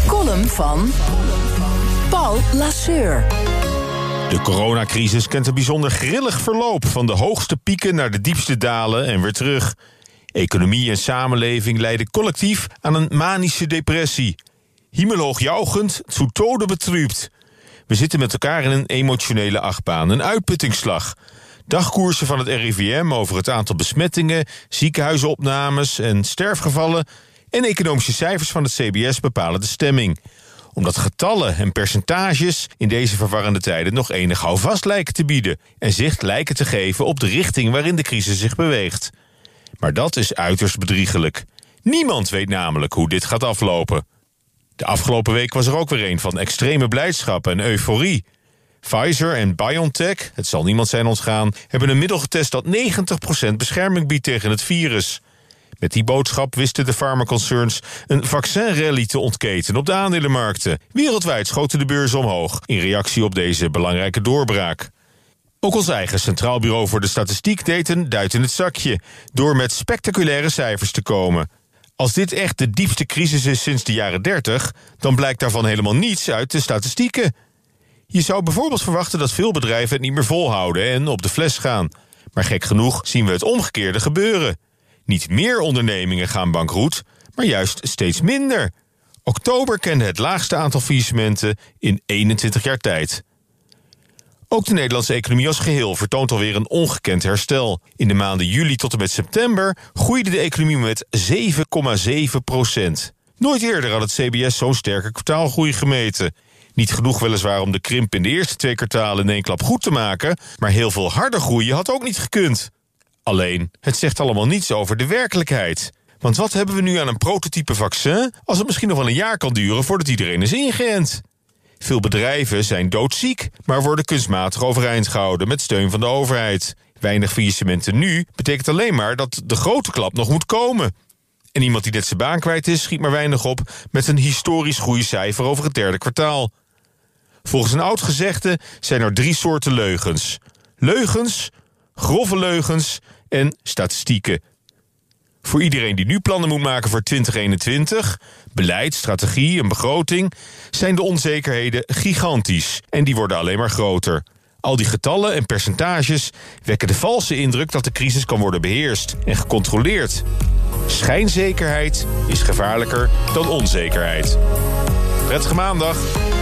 column van Paul Lasseur. De coronacrisis kent een bijzonder grillig verloop. Van de hoogste pieken naar de diepste dalen en weer terug. Economie en samenleving lijden collectief aan een manische depressie. Himmelhoogjuichend, zu tode betrübt. We zitten met elkaar in een emotionele achtbaan, een uitputtingsslag. Dagkoersen van het RIVM over het aantal besmettingen, ziekenhuisopnames en sterfgevallen en economische cijfers van het CBS bepalen de stemming. Omdat getallen en percentages in deze verwarrende tijden nog enig houvast lijken te bieden en zicht lijken te geven op de richting waarin de crisis zich beweegt. Maar dat is uiterst bedriegelijk. Niemand weet namelijk hoe dit gaat aflopen. De afgelopen week was er ook weer een van extreme blijdschap en euforie. Pfizer en BioNTech, het zal niemand zijn ontgaan, hebben een middel getest dat 90% bescherming biedt tegen het virus. Met die boodschap wisten de farmaconcerns een vaccinrally te ontketen op de aandelenmarkten. Wereldwijd schoten de beurzen omhoog in reactie op deze belangrijke doorbraak. Ook ons eigen Centraal Bureau voor de Statistiek deed een duit in het zakje door met spectaculaire cijfers te komen. Als dit echt de diepste crisis is sinds de jaren 30, dan blijkt daarvan helemaal niets uit de statistieken. Je zou bijvoorbeeld verwachten dat veel bedrijven het niet meer volhouden en op de fles gaan. Maar gek genoeg zien we het omgekeerde gebeuren. Niet meer ondernemingen gaan bankroet, maar juist steeds minder. Oktober kende het laagste aantal faillissementen in 21 jaar tijd. Ook de Nederlandse economie als geheel vertoont alweer een ongekend herstel. In de maanden juli tot en met september groeide de economie met 7,7%. Nooit eerder had het CBS zo'n sterke kwartaalgroei gemeten. Niet genoeg weliswaar om de krimp in de eerste 2 kwartalen in één klap goed te maken, maar heel veel harder groeien had ook niet gekund. Alleen, het zegt allemaal niets over de werkelijkheid. Want wat hebben we nu aan een prototype vaccin als het misschien nog wel een jaar kan duren voordat iedereen is ingeënt? Veel bedrijven zijn doodziek, maar worden kunstmatig overeind gehouden met steun van de overheid. Weinig faillissementen nu betekent alleen maar dat de grote klap nog moet komen. En iemand die net zijn baan kwijt is, schiet maar weinig op met een historisch groeicijfer over het 3e kwartaal. Volgens een oud gezegde zijn er 3 soorten leugens. Leugens, grove leugens en statistieken. Voor iedereen die nu plannen moet maken voor 2021, beleid, strategie en begroting, zijn de onzekerheden gigantisch en die worden alleen maar groter. Al die getallen en percentages wekken de valse indruk dat de crisis kan worden beheerst en gecontroleerd. Schijnzekerheid is gevaarlijker dan onzekerheid. Prettige maandag.